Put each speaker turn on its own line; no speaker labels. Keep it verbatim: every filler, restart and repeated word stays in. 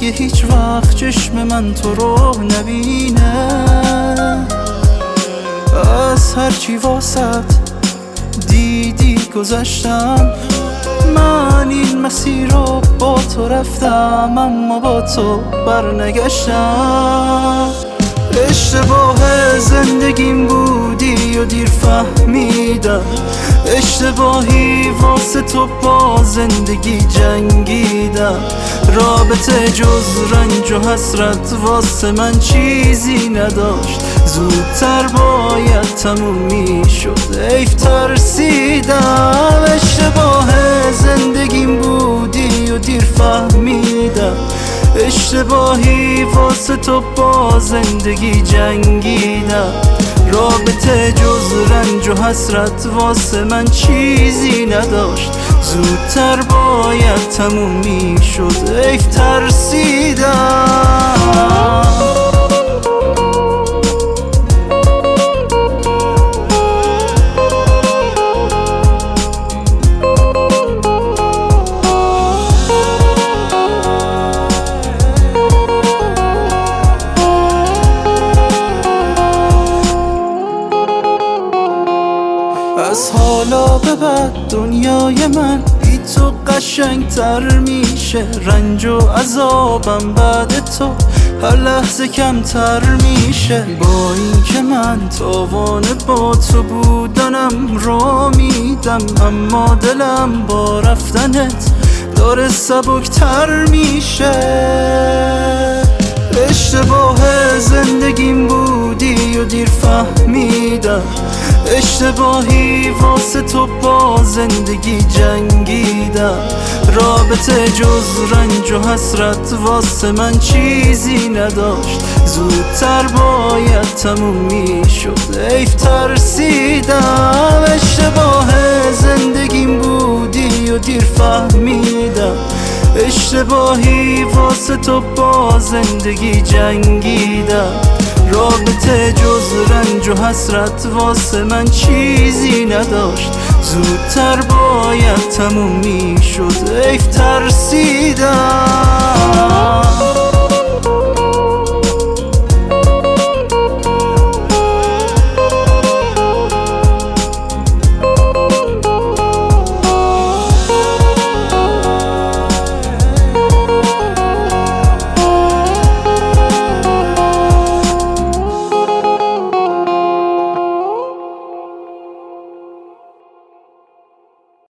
دیگه هیچ وقت چشم من تو رو نبینه. از هرچی واسط دیدی گذشتم، من این مسیر رو با تو رفتم اما با تو برنگشتم. اشتباه زندگیم بودی و دیر فهمیدم، اشتباهی واسه تو با زندگی جنگیدم. رابطه جز رنج و حسرت واسه من چیزی نداشت، زودتر باید تموم میشد، حیف ترسیدم. اشتباه زندگیم بودی و دیر فهمیدم، اشتباهی واسه تو با زندگی جنگیدم. رابطه جز رنج و حسرت واسه من چیزی نداشت، زودتر باید تموم میشد، حیف ترسیدم. از حالا به بعد دنیای من بی تو قشنگ تر میشه، رنج و عذابم بعد تو هر لحظه کمتر میشه. با این که من تاوان با تو بودنم رو میدم، اما دلم با رفتنت داره سبکتر میشه. اشتباه زندگیم بودی و دیر فهمیدم، اشتباهی واسه تو با زندگی جنگیدم. رابطه جز رنج و حسرت واسه من چیزی نداشت، زودتر باید تموم میشد، حیف ترسیدم. اشتباه زندگیم بودی و دیر فهمیدم، اشتباهی واسه تو با زندگی جنگیدم. رابطه جز رنج و حسرت واسه من چیزی نداشت، زودتر باید تموم میشد، حیف ترسیدم.